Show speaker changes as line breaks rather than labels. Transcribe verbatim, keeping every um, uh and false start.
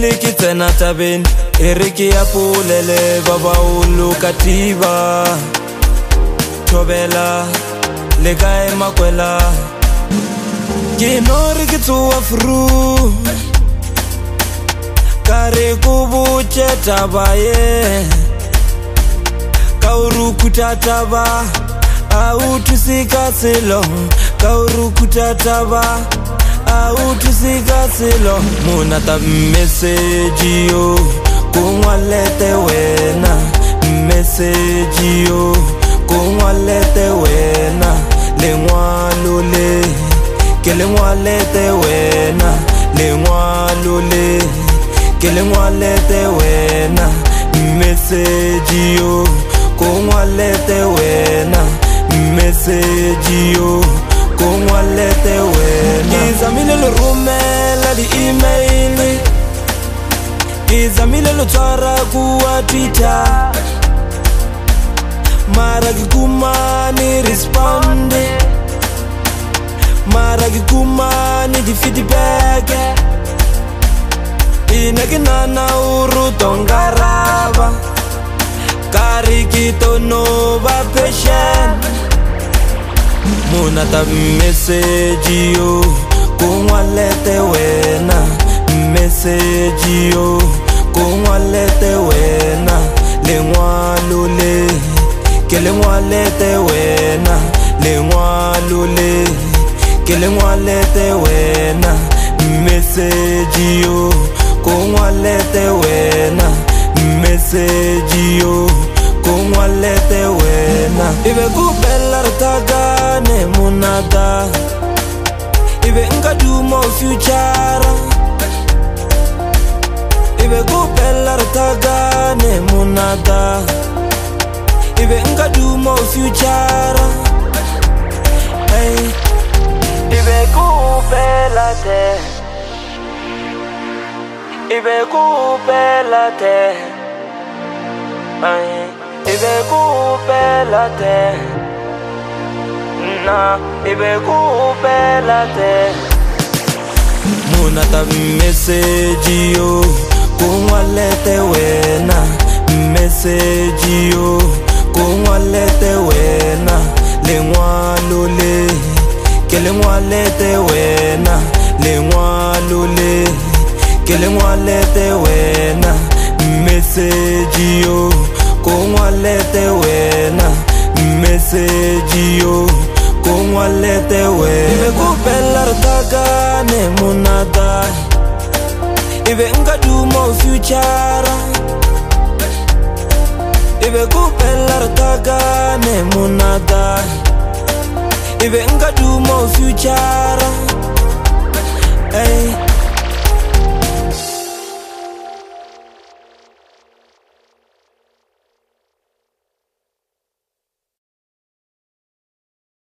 pele ke tsena tabeng e re ke ya polele ba baolo katiba thobela le kae makwela ke no re ke tsoa fru kare go botse taba ye ka o rukuta taba a o thusika selo ka o rukuta taba a o thusika selo mona ta message yo ko ngwalete wena message yo ko ngwalete wena lengwalo le ke lengwalete wena lengwalo le ke lengwalete wena message yo ko ngwalete wena message yo ko ngwalete wena izamile lo rumela di email izamile lo tsara ku Twitter mara ki kumani respond mara ki kumani di feedback ina ke nana uru tongaraba kari kito no ba patient mona ta message yo ko ngwalete wena message yo ko ngwalete wena lengwalo le ke lengwalete wena lengwalo le ke lengwalete wena message yo ko ngwalete wena message yo ko ngwalete wena ibe kupela rtagane munada ibe ngaduma future ibe kupela rtagane munada ibe ngaduma future hey ibe kupela te ibe kupela te ay ibe kupela te na ibe kupela te mona ta message yo ko ngwalete wena message yo ko ngwalete wena lengwalo le ke lengwalete wena lengwalo le ke lengwalete wena message yo ko ngwalete wena message yo ko ngwalete wena ibe kupela rtagane munada ibe ngaduma future ibe kupela rtagane munada ibe ngaduma future